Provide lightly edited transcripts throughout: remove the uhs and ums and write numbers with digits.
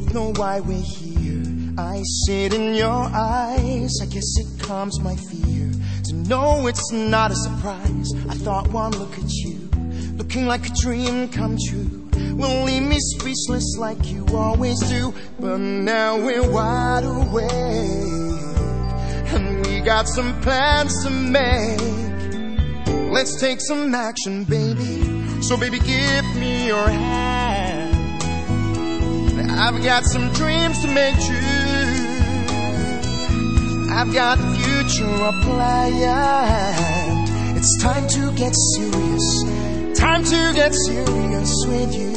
both know why we're here. I see it in your eyes. I guess it calms my fear to know it's not a surprise. I thought one look at you, looking like a dream come true, will leave me speechless like you always do. But now we're wide awake, and we got some plans to make. Let's take some action, baby. So baby, give me your hand. I've got some dreams to make true. I've got the future a plan. It's time to get serious. Time to get serious with you.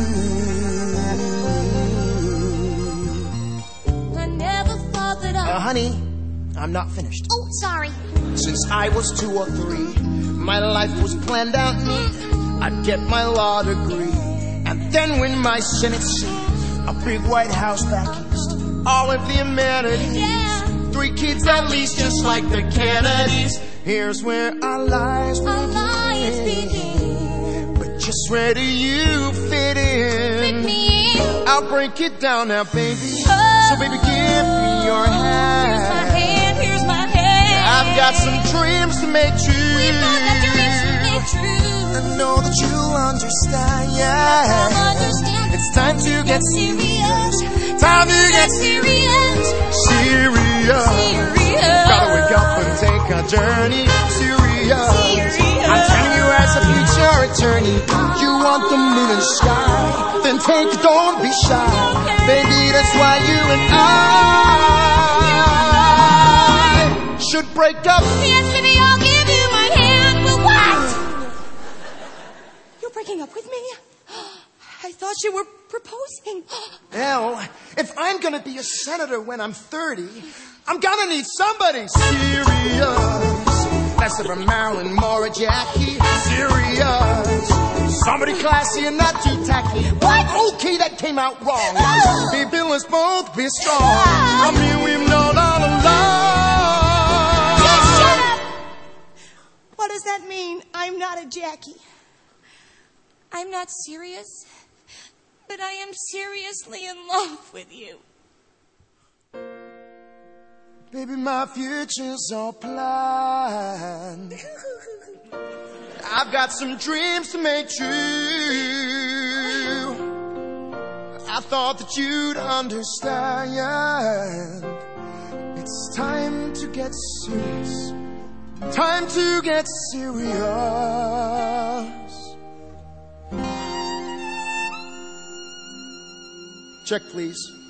I never thought that honey, I'm not finished. Oh, sorry. Since I was 2 or 3, my life was planned out neat. I'd get my law degree, and then win my Senate seat. A big white house back east, all of the amenities. Yeah. 3 kids at least, just like the Kennedys. Here's where our lives begin. But just where do you fit in? Fit me in. I'll break it down now, baby. Oh. So baby, give me your hand. Here's my hand, here's my hand. I've got some dreams to make true. We've all got dreams to make true. I know that you'll understand, yeah. I'll understand. It's time to get serious. Time to get serious. Serious. Gotta wake up and take a journey. Serious. I'm telling you as a future attorney, you want the moon and sky, then take it, don't be shy. Baby, that's why you and I should break up. Yes, baby, I'll give you my hand. But what? You're breaking up with me? I thought you were proposing. Hell, if I'm gonna be a senator when I'm 30, I'm gonna need somebody serious. Less of a Marilyn, more a Jackie. Serious. Somebody classy and not too tacky. What? Okay, that came out wrong. Baby, let's both be strong. I mean, we've known all along. Just shut up. What does that mean? I'm not a Jackie. I'm not serious, but I am seriously in love with you. Baby, my future's all planned. I've got some dreams to make true. I thought that you'd understand. It's time to get serious. Time to get serious. Check, please.